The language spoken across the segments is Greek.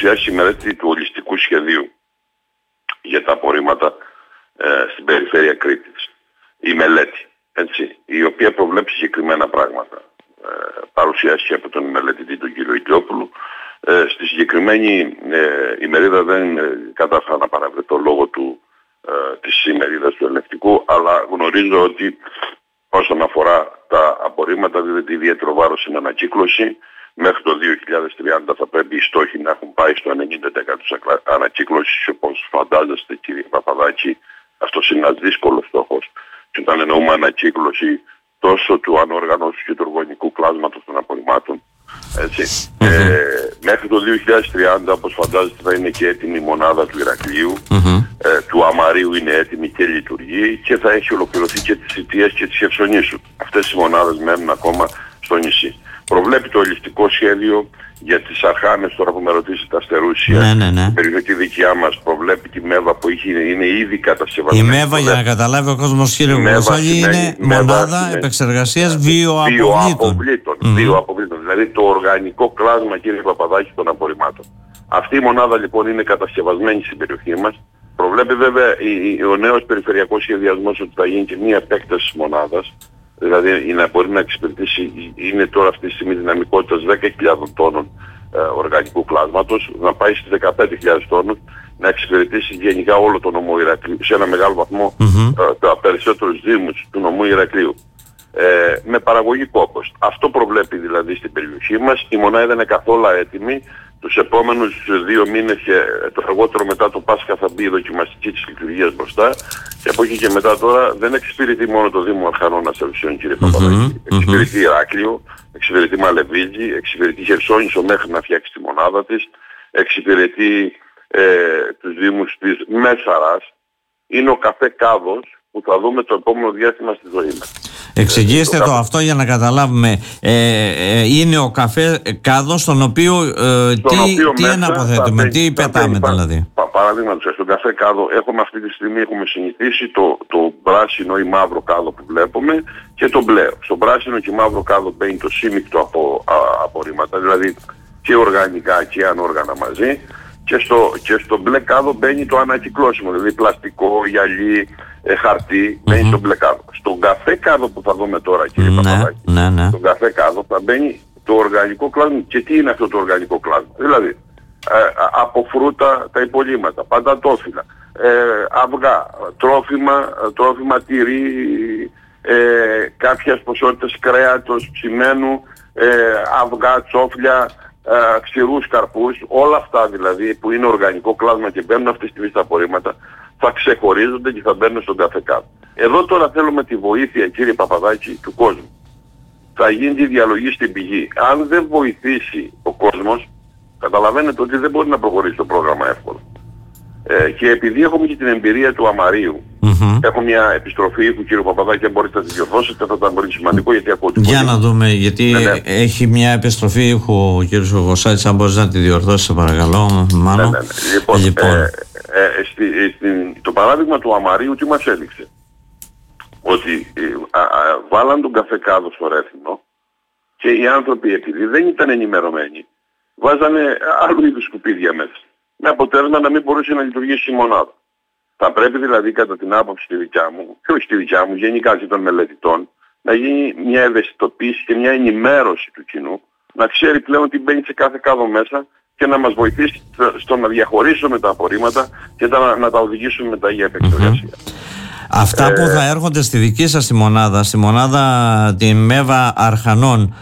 παρουσιάσει η μελέτη του ολιστικού σχεδίου για τα απορρίμματα στην περιφέρεια Κρήτης. Η μελέτη, έτσι, η οποία προβλέπει συγκεκριμένα πράγματα. Παρουσιάστηκε από τον μελετητή τον κύριο Ηλιόπουλου. Στη συγκεκριμένη ημερίδα δεν κατάφερα να παραβρεθώ λόγω της ημερίδας του ελεκτικού, αλλά γνωρίζω ότι όσον αφορά τα απορρίμματα δίδεται ιδιαίτερο βάρος στην ανακύκλωση. Μέχρι το 2030 θα πρέπει οι στόχοι να έχουν πάει στο 90% ανακύκλωση, όπως φαντάζεστε κύριε Παπαδάκη. Αυτός είναι ένας δύσκολος στόχος. Και όταν εννοούμε ανακύκλωση τόσο του ανόργανου όσο και του οργανικού κλάσματος των απορριμμάτων, έτσι. Μέχρι το 2030, όπως φαντάζεστε, θα είναι και έτοιμη η μονάδα του Ηρακλείου, του Αμαρίου είναι έτοιμη και λειτουργεί, και θα έχει ολοκληρωθεί και τις Ιττίας και τις Χερσονήσου. Αυτές οι μονάδες μένουν ακόμα στο νησί. Προβλέπει το ολιστικό σχέδιο για τις Αρχάνες, τώρα που με ρωτήσετε, Αστερούσια, η περιοχή δικιά μας, προβλέπει τη ΜΕΒΑ που είναι ήδη κατασκευασμένη. Η ΜΕΒΑ, για να καταλάβει ο κόσμος, κύριε Κωνσταντίνη, είναι μονάδα επεξεργασίας βιοαποβλήτων. Βιοαποβλήτων, δηλαδή το οργανικό κλάσμα, κύριε Παπαδάκη, των απορριμμάτων. Αυτή η μονάδα λοιπόν είναι κατασκευασμένη στην περιοχή μας. Προβλέπει βέβαια ο νέος περιφερειακός σχεδιασμός ότι θα γίνει και μια επέκταση της μονάδας. Δηλαδή να μπορεί να εξυπηρετήσει, είναι τώρα αυτή τη στιγμή δυναμικότητας 10.000 τόνων οργανικού κλάσματος, να πάει στις 15.000 τόνους, να εξυπηρετήσει γενικά όλο το νομό Ηρακλείου, σε ένα μεγάλο βαθμό τα περισσότερους δήμους του νομού Ηρακλείου. Με παραγωγή κόπος. Αυτό προβλέπει δηλαδή στην περιοχή μας. Η μονάδα δεν είναι καθόλου έτοιμη. Τους επόμενους 2 μήνες και το αργότερο μετά το Πάσχα θα μπει η δοκιμαστική της λειτουργίας μπροστά, και από εκεί και μετά τώρα δεν εξυπηρετεί μόνο το Δήμο Αρχανών Αστερουσίων, κύριε Παπαδάκη. Εξυπηρετεί Ηράκλειο, εξυπηρετεί Μαλεβίζη, εξυπηρετεί Χερσόνησο μέχρι να φτιάξει τη μονάδα της, εξυπηρετεί τους Δήμους της Μέσαρας. Είναι ο καφέ Κάδος που θα δούμε το επόμενο διάστημα στη ζωή μας. Εξηγήστε το αυτό για να καταλάβουμε. Είναι ο καφέ Κάδος, στον οποίο τι αναποθέτουμε, τι πετάμε δηλαδή. Παραδείγματος, στον καφέ Κάδο αυτή τη στιγμή έχουμε συνηθίσει το πράσινο ή μαύρο κάδο που βλέπουμε και το μπλε. Στο πράσινο και μαύρο κάδο μπαίνει το σύμμικτο απορρίμματα, δηλαδή και οργανικά και ανόργανα μαζί. Και στο μπλε κάδο μπαίνει το ανακυκλώσιμο, δηλαδή πλαστικό, γυαλί, χαρτί, μπαίνει στο μπλε κάδο. Στον καφέ κάδο που θα δούμε τώρα, κύριε Παπαδάκη, στον καφέ κάδο θα μπαίνει το οργανικό κλάσμα. Και τι είναι αυτό το οργανικό κλάσμα? Δηλαδή από φρούτα τα υπολείμματα, παντατόφυλλα, αυγά, τρόφιμα τυρί, κάποιες ποσότητες κρέατος, ψημένου, αυγά, τσόφλια, ξηρούς καρπούς, όλα αυτά δηλαδή που είναι οργανικό κλάσμα και μπαίνουν αυτή τη στιγμή στα απορρίμματα, θα ξεχωρίζονται και θα μπαίνουν στον καφέ κάδο. Εδώ τώρα θέλουμε τη βοήθεια, κύριε Παπαδάκη, του κόσμου. Θα γίνει τη διαλογή στην πηγή. Αν δεν βοηθήσει ο κόσμος, καταλαβαίνετε ότι δεν μπορεί να προχωρήσει το πρόγραμμα εύκολα. Και επειδή έχουμε και την εμπειρία του Αμαρίου, έχω μια επιστροφή του κύριου Παπαδάκη, αν μπορείτε να τη διορθώσετε, θα ήταν πολύ σημαντικό, γιατί ακούω την Για να δούμε, γιατί έχει μια επιστροφή ο κύριος Γοσάτης, αν μπορείς να τη διορθώσεις, σε παρακαλώ, Μάνο. Λοιπόν. Το παράδειγμα του Αμαρίου τι μας έδειξε? Ότι βάλαν τον καφέ Κάδο στο Ρέθυμνο και οι άνθρωποι, επειδή δεν ήταν ενημερωμένοι, βάζανε άλλου είδους σκουπίδια μέσα. Με αποτέλεσμα να μην μπορούσε να λειτουργήσει η μονάδα. Θα πρέπει δηλαδή, κατά την άποψη τη δικιά μου, και όχι τη δικιά μου, γενικά και των μελετητών, να γίνει μια ευαισθητοποίηση και μια ενημέρωση του κοινού, να ξέρει πλέον τι μπαίνει σε κάθε κάδο μέσα και να μας βοηθήσει στο να διαχωρίσουμε τα απορρίμματα και να τα οδηγήσουμε μετά για επεξεργασία. Αυτά που θα έρχονται στη δική σας τη μονάδα τη ΜΕΒΑ Αρχανών,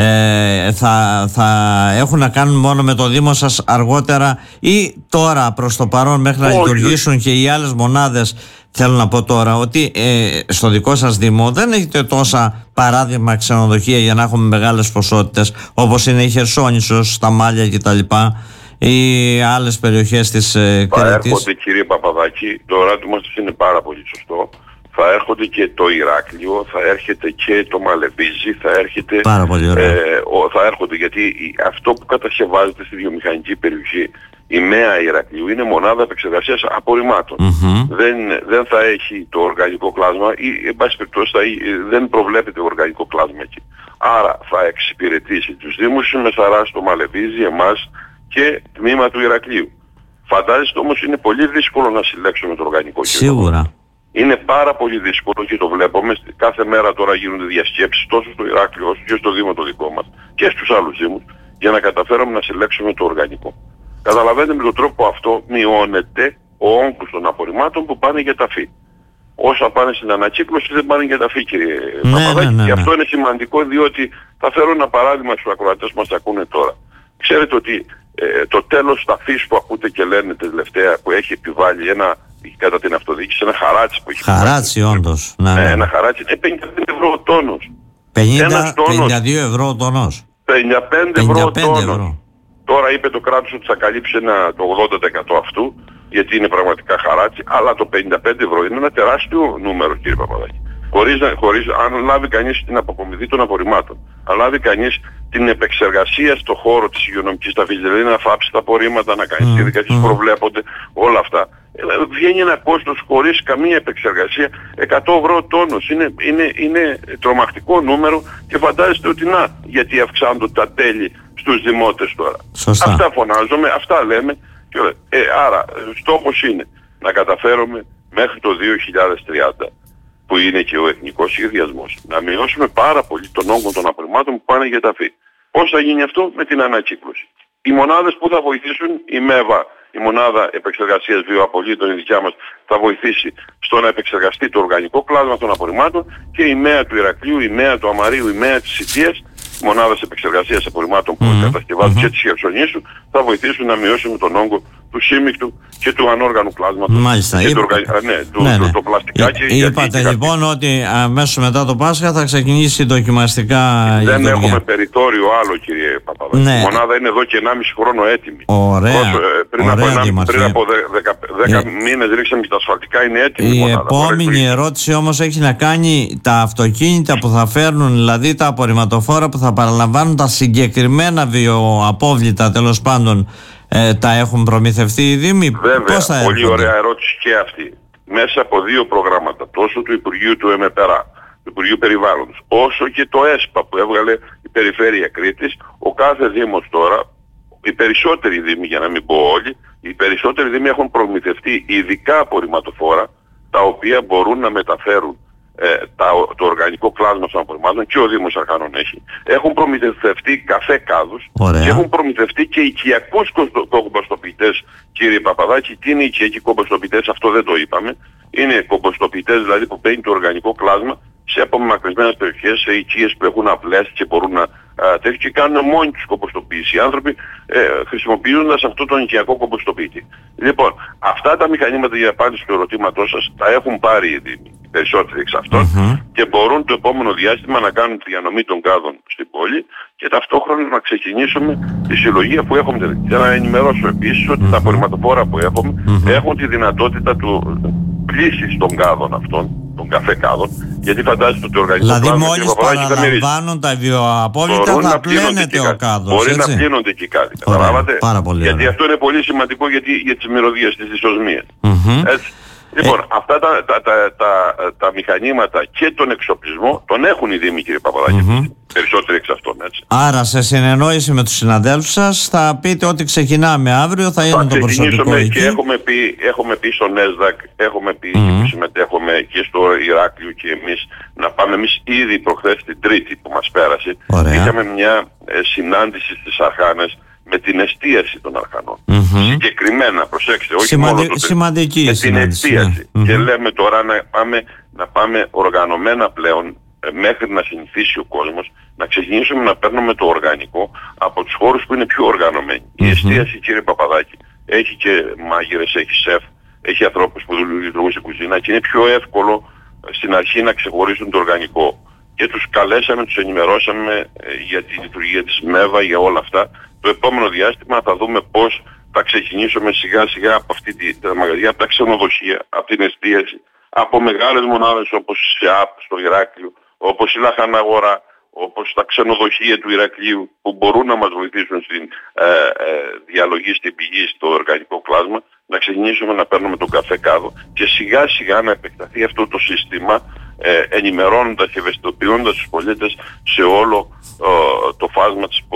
θα έχουν να κάνουν μόνο με το Δήμο σας αργότερα, ή τώρα προς το παρόν μέχρι να λειτουργήσουν και οι άλλες μονάδες? Θέλω να πω τώρα ότι στο δικό σας Δήμο δεν έχετε τόσα, παράδειγμα, ξενοδοχεία για να έχουμε μεγάλες ποσότητες, όπως είναι η Χερσόνησος, τα Μάλια κτλ, ή άλλες περιοχές της Κρήτης. Θα έρχονται, κύριε Παπαδάκη, το ερώτημα σας είναι πάρα πολύ σωστό. Θα έρχονται και το Ηράκλειο, θα έρχεται και το Μαλεβίζη, θα έρχεται... Πάρα πολύ ωραία. Θα έρχονται, γιατί αυτό που κατασκευάζεται στη βιομηχανική περιοχή, η ΜΕΑ Ηρακλείου, είναι μονάδα επεξεργασίας απορριμμάτων. Δεν θα έχει το οργανικό κλάσμα ή, εν πάση περιπτώσει, δεν προβλέπεται οργανικό κλάσμα εκεί. Άρα θα εξυπηρετήσει τους Δήμους της Μεσαράς, το Μαλεβίζη, εμάς και τμήμα του Ηρακλείου. Φαντάζεστε όμως είναι πολύ δύσκολο να συλλέξουμε το οργανικό. Σίγουρα. Είναι πάρα πολύ δύσκολο και το βλέπουμε. Κάθε μέρα τώρα γίνονται διασκέψεις τόσο στο Ηράκλειο όσο και στο Δήμο το δικό μας και στους άλλους Δήμους για να καταφέρουμε να συλλέξουμε το οργανικό. Καταλαβαίνετε, με τον τρόπο αυτό μειώνεται ο όγκος των απορριμμάτων που πάνε για ταφή. Όσα πάνε στην ανακύκλωση δεν πάνε για ταφή, κύριε Παπαδάκη. Ναι. Και αυτό είναι σημαντικό, διότι θα φέρω ένα παράδειγμα στους ακροατές που μας ακούνε τώρα. Ξέρετε ότι το τέλος ταφής που ακούτε και λένε τελευταία που έχει επιβάλει κατά την αυτοδιοίκηση ένα χαράτσι που έχει χαράτσι όντως. Ένα χαράτσι είναι 55 ευρώ ο τόνος. 52 ευρώ ο τόνος. 55 ευρώ ο τόνος. Τώρα είπε το κράτος ότι θα καλύψει το 80% αυτού, γιατί είναι πραγματικά χαράτσι, αλλά το 55 ευρώ είναι ένα τεράστιο νούμερο, κύριε Παπαδάκη. Χωρίς αν λάβει κανείς την αποκομιδή των απορριμμάτων, αν λάβει κανείς την επεξεργασία στο χώρο της υγειονομικής ταφής, δηλαδή να φάψει τα απορρίμματα, να κάνει τις διαδικασίες που προβλέπονται, όλα αυτά. Βγαίνει ένα κόστος χωρίς καμία επεξεργασία 100 ευρώ τόνος. Είναι τρομακτικό νούμερο και φαντάζεστε ότι γιατί αυξάνονται τα τέλη στους δημότες τώρα. Σωστά. Αυτά φωνάζουμε, αυτά λέμε. Άρα στόχος είναι να καταφέρουμε μέχρι το 2030, που είναι και ο εθνικός σχεδιασμός, να μειώσουμε πάρα πολύ τον όγκο των απορριμμάτων που πάνε για ταφή. Πώς θα γίνει αυτό? Με την ανακύκλωση. Οι μονάδες που θα βοηθήσουν, η ΜΕΒΑ, η μονάδα επεξεργασίας βιοαπολύτων, η δικιά μας, θα βοηθήσει στο να επεξεργαστεί το οργανικό κλάσμα των απορριμμάτων, και η ΜΕΑ του Ηρακλείου, η ΜΕΑ του Αμαρίου, η ΜΕΑ της Σιτίας, μονάδας επεξεργασίας απορριμμάτων που κατασκευάζουν και της Χερσονήσου, θα βοηθήσουν να μειώσουμε τον όγκο του σύμμικτου και του ανόργανου κλάσματος. Μάλιστα. Και το πλαστικά είπατε λοιπόν ότι αμέσως μετά το Πάσχα θα ξεκινήσει δοκιμαστικά η Δεν έχουμε περιθώριο άλλο, κύριε Παπαδάκη. Η μονάδα είναι εδώ και 1,5 χρόνο έτοιμη. Ωραία. Πριν από 10 μήνες ρίξαμε και τα ασφαλτικά, είναι έτοιμη η μονάδα. Η επόμενη ερώτηση όμως έχει να κάνει τα αυτοκίνητα που θα φέρνουν, δηλαδή τα απορριμματοφόρα που θα παραλαμβάνουν τα συγκεκριμένα βιοαπόβλητα, τέλος πάντων, τα έχουν προμηθευτεί οι Δήμοι? Βέβαια, πολύ ωραία ερώτηση και αυτή. Μέσα από 2 προγράμματα, τόσο του Υπουργείου του ΕΜΕΠΕΡΑ, του Υπουργείου Περιβάλλοντος, όσο και το ΕΣΠΑ που έβγαλε η Περιφέρεια Κρήτης, ο κάθε Δήμος τώρα, οι περισσότεροι Δήμοι, για να μην πω όλοι, οι περισσότεροι Δήμοι έχουν προμηθευτεί ειδικά απορριμματοφόρα, τα οποία μπορούν να μεταφέρουν το οργανικό κλάσμα των απορριμμάτων, και ο Δήμος Αρχανών έχει. Έχουν προμηθευτεί καφέ κάδους και έχουν προμηθευτεί και οικιακούς κομποστοποιητές, κύριε Παπαδάκη. Τι είναι οι οικιακοί κομποστοποιητές? Αυτό δεν το είπαμε. Είναι κομποστοποιητές δηλαδή που παίρνει το οργανικό κλάσμα σε απομακρυσμένες περιοχές, σε οικίες που έχουν απλές και μπορούν να τέτοιοι, και κάνουν μόνοι τους κομποστοποίηση οι άνθρωποι, χρησιμοποιώντας αυτό τον οικιακό κομποστοποιητή. Λοιπόν, αυτά τα μηχανήματα, για απάντηση στο ερωτήματό σας, τα έχουν πάρει οι Δήμοι, οι περισσότεροι εξ αυτών, και μπορούν το επόμενο διάστημα να κάνουν τη διανομή των κάδων στην πόλη και ταυτόχρονα να ξεκινήσουμε τη συλλογή που έχουμε. Για να ενημερώσω επίσης ότι τα απορριμματοφόρα που έχουμε έχουν τη δυνατότητα του πλήσης των κάδων αυτών, των καφέ κάδων, γιατί φαντάζεστε ότι ο οργανισμός... Δηλαδή μόλις παραλαμβάνουν τα βιοαπόβλητα θα πλένεται ο κάδος. Μπορεί να πλύνονται και κάτι. Καταλάβατε? Γιατί αυτό είναι πολύ σημαντικό για τις μυρωδιές, τις δυσοσμίες. Έτσι. Λοιπόν, αυτά τα μηχανήματα και τον εξοπλισμό τον έχουν οι Δήμοι, κύριε Παπαδάκη. Περισσότεροι εξ αυτών, έτσι. Άρα, σε συνεννόηση με τους συναδέλφους σας, θα πείτε ότι ξεκινάμε αύριο, θα είναι το προσωπικό εκεί. Και έχουμε πει στον ΕΣΔΑΚ, έχουμε πει και συμμετέχουμε και στο Ηράκλειο και εμείς, να πάμε εμείς ήδη προχθές την Τρίτη που μας πέρασε. Είχαμε μια συνάντηση στις Αρχάνες με την εστίαση των Αρχανών. Συγκεκριμένα, προσέξτε, όχι μόνο με την εστίαση. Και λέμε τώρα να πάμε οργανωμένα πλέον, μέχρι να συνηθίσει ο κόσμος, να ξεκινήσουμε να παίρνουμε το οργανικό από τους χώρους που είναι πιο οργανωμένοι. Η εστίαση, κύριε Παπαδάκη, έχει και μάγειρες, έχει σεφ, έχει ανθρώπους που λειτουργούν στην κουζίνα και είναι πιο εύκολο στην αρχή να ξεχωρίσουν το οργανικό. Και τους καλέσαμε, τους ενημερώσαμε για τη λειτουργία της ΜΕΒΑ, για όλα αυτά. Το επόμενο διάστημα θα δούμε πώς θα ξεκινήσουμε σιγά σιγά από τα μαγαζιά, από τα ξενοδοχεία, από την εστίαση, από μεγάλες μονάδες όπως η ΣΕΑΠ στο Ηράκλειο, όπως η Λαχαναγορά, όπως τα ξενοδοχεία του Ηρακλείου, που μπορούν να μας βοηθήσουν στην διαλογή, στην πηγή, στο οργανικό κλάσμα, να ξεκινήσουμε να παίρνουμε τον καφέ κάδο και σιγά σιγά να επεκταθεί αυτό το σύστημα, ενημερώνοντας και ευαισθητοποιώντας τους πολίτες σε όλο το φάσμα της πόλης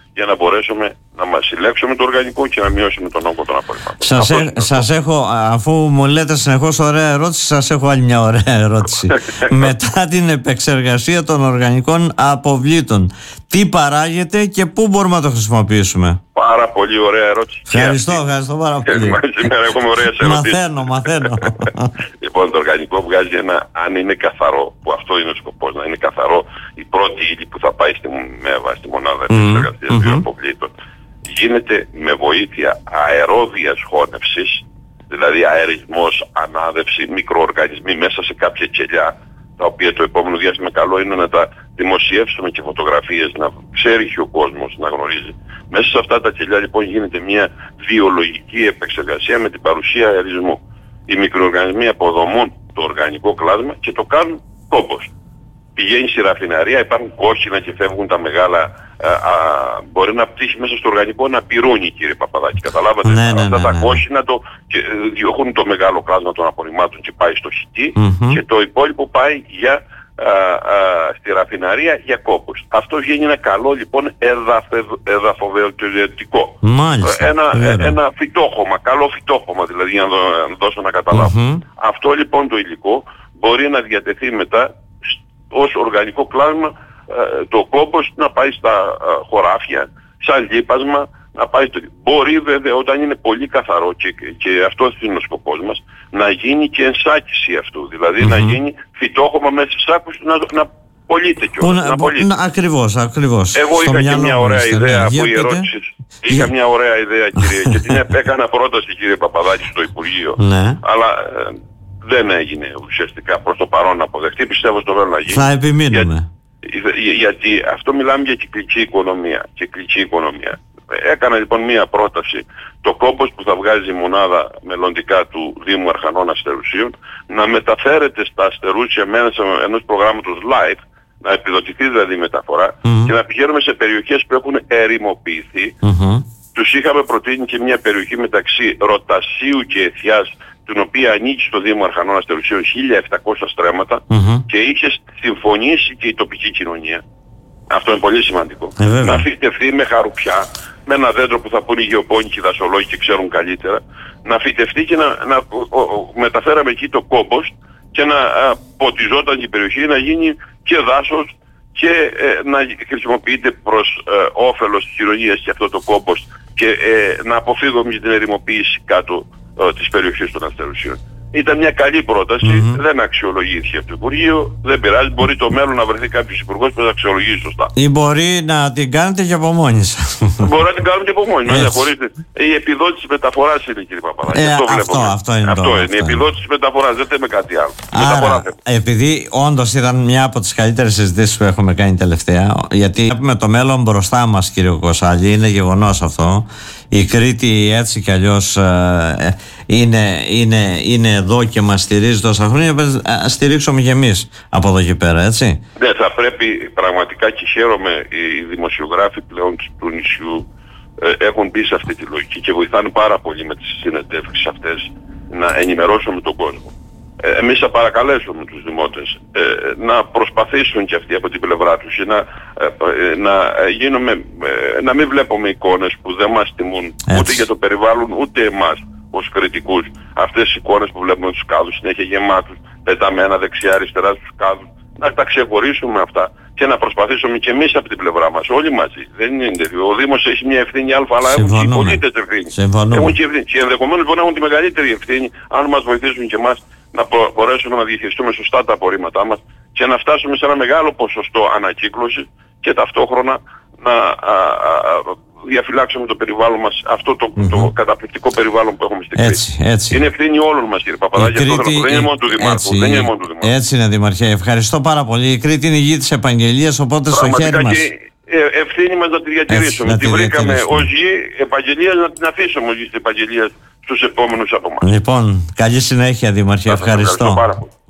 για να μπορέσουμε να μας συλλέξουμε το οργανικό και να μειώσουμε τον όγκο των απορριμμάτων. Σας έχω, αφού μου λέτε συνεχώς ωραία ερώτηση, σας έχω άλλη μια ωραία ερώτηση. Μετά την επεξεργασία των οργανικών αποβλήτων, τι παράγεται και πού μπορούμε να το χρησιμοποιήσουμε? Πάρα πολύ ωραία ερώτηση. Ευχαριστώ πάρα πολύ. Σήμερα έχουμε ωραίες ερωτήσεις. Μαθαίνω. Λοιπόν, το οργανικό βγάζει αν είναι καθαρό, που αυτό είναι ο σκοπός, να είναι καθαρό η πρώτη ύλη που θα πάει στη μονάδα επεξεργασίας βιοαποβλήτων. Γίνεται με βοήθεια αερόβιας χώνευσης, δηλαδή αερισμός, ανάδευση, μικροοργανισμοί μέσα σε κάποια κελιά, τα οποία το επόμενο διάστημα καλό είναι να τα δημοσιεύσουμε και φωτογραφίες, να ξέρει και ο κόσμος, να γνωρίζει. Μέσα σε αυτά τα κελιά λοιπόν γίνεται μια βιολογική επεξεργασία με την παρουσία αερισμού. Οι μικροοργανισμοί αποδομούν το οργανικό κλάσμα και το κάνουν κόμπος. Πηγαίνει στη ραφιναρία, υπάρχουν κόκκινα και φεύγουν τα μεγάλα. Μπορεί να πτύχει μέσα στο οργανικό ένα πυρούνι, κύριε Παπαδάκη. Καταλάβατε? Αυτά τα κόκκινα διώχνουν το μεγάλο κλάσμα των απορριμμάτων και πάει στο χιτί και το υπόλοιπο πάει στη ραφιναρία για κόμπος. Αυτό βγαίνει ένα καλό λοιπόν εδαφοβεβαιωτικό. Ένα φυτόχωμα, καλό φυτόχωμα δηλαδή, για να δώσω να καταλάβω. Αυτό λοιπόν το υλικό μπορεί να διατεθεί μετά ως οργανικό κλάσμα, το κόμπος να πάει στα χωράφια, σαν λίπασμα, να πάει Μπορεί βέβαια όταν είναι πολύ καθαρό και αυτό είναι ο σκοπός μας, να γίνει και ενσάκιση αυτού, δηλαδή να γίνει φυτόχωμα μέσα στους σάκους να πωλείται κιόλας. Ακριβώς. Εγώ είχα και μια ωραία ιδέα από οι ερώτησεις. Είχα μια ωραία ιδέα, κύριε, και την έκανα πρόταση, κύριε Παπαδάκη, στο Υπουργείο. Αλλά δεν έγινε ουσιαστικά προς το παρόν να αποδεχτεί. Πιστεύω στο μέλλον να γίνει. Θα επιμείνουμε. Γιατί αυτό μιλάμε για κυκλική οικονομία. Έκανα λοιπόν μία πρόταση, το κόμπος που θα βγάζει η μονάδα μελλοντικά του Δήμου Αρχανών Αστερουσίων να μεταφέρεται στα αστερούσια μέσα ενός προγράμματος live, να επιδοτηθεί δηλαδή η μεταφορά και να πηγαίνουμε σε περιοχές που έχουν ερημοποιηθεί. Τους είχαμε προτείνει και μια περιοχή μεταξύ Ροτασίου και Αιθιάς, την οποία ανήκει στο Δήμο Αρχανών Αστερουσίων 1.700 στρέμματα και είχε συμφωνήσει και η τοπική κοινωνία. Αυτό είναι πολύ σημαντικό. Να φυτευτεί με χαρουπιά, με ένα δέντρο που θα πούνε οι γεωπόνοι και οι δασολόγοι και ξέρουν καλύτερα, να φυτευτεί και να μεταφέραμε εκεί το κόμπος και να ποτιζόταν η περιοχή, να γίνει και δάσος και να χρησιμοποιείται προς όφελος της κοινωνίας και αυτό το κόμπος και να αποφύγουμε την ερημοποίηση κάτω της περιοχής των Αστερουσίων. Ήταν μια καλή πρόταση, δεν αξιολογήθηκε από το Υπουργείο, δεν πειράζει, μπορεί το μέλλον να βρεθεί κάποιος υπουργός που θα αξιολογήσει σωστά. Ή μπορεί να την κάνετε και από μόνοι σας. Μπορεί να την κάνουμε και από μόνοι μας. Η επιδότηση μεταφοράς είναι, κύριε Παπαδάκη. Αυτό είναι. Η επιδότηση μεταφοράς, δεν θέλουμε κάτι άλλο. Άρα, επειδή όντως ήταν μια από τις καλύτερες συζητήσεις που έχουμε κάνει τελευταία, γιατί έχουμε το μέλλον μπροστά μας, κύριε Κοσάλη, είναι γεγονός αυτό. Η Κρήτη έτσι κι αλλιώς είναι εδώ και μας στηρίζει τόσα χρόνια, στηρίξουμε και εμείς από εδώ και πέρα, έτσι. Ναι, θα πρέπει πραγματικά, και χαίρομαι, οι δημοσιογράφοι πλέον του νησιού έχουν μπει σε αυτή τη λογική και βοηθάνε πάρα πολύ με τις συνεντεύξεις αυτές να ενημερώσουμε τον κόσμο. Εμείς θα παρακαλέσουμε τους δημότες να προσπαθήσουν και αυτοί από την πλευρά τους και να μην βλέπουμε εικόνες που δεν μας τιμούν ούτε για το περιβάλλον ούτε εμάς ως κριτικούς. Αυτές οι εικόνες που βλέπουμε τους κάδους συνέχεια γεμάτους, πεταμένα δεξιά-αριστερά στους κάδους, να τα ξεχωρίσουμε αυτά και να προσπαθήσουμε και εμείς από την πλευρά μας, όλοι μαζί. Δεν είναι. Ο Δήμος έχει μια ευθύνη αλφα, αλλά έχουν και οι πολίτες ευθύνη. Έχουν και ενδεχομένως μπορεί να έχουν τη μεγαλύτερη ευθύνη αν μας βοηθήσουν και εμάς να μπορέσουμε να διαχειριστούμε σωστά τα απορρίμματά μας και να φτάσουμε σε ένα μεγάλο ποσοστό ανακύκλωση και ταυτόχρονα να διαφυλάξουμε το περιβάλλον μας, αυτό το καταπληκτικό περιβάλλον που έχουμε στην Κρήτη. Είναι ευθύνη όλων μας, κύριε Παπαδάκη. Δεν είναι μόνο του Δημάρχου. Έτσι είναι, Δημαρχέ. Ευχαριστώ πάρα πολύ. Η Κρήτη είναι η γη της επαγγελίας, οπότε στο χέρι μας. Ευθύνη μας να τη διατηρήσουμε. Τη βρήκαμε ως γη επαγγελίας, να την αφήσουμε ως γη της επαγγελίας στους επόμενους από εμάς. Λοιπόν, καλή συνέχεια, Δημαρχέ. Ευχαριστώ.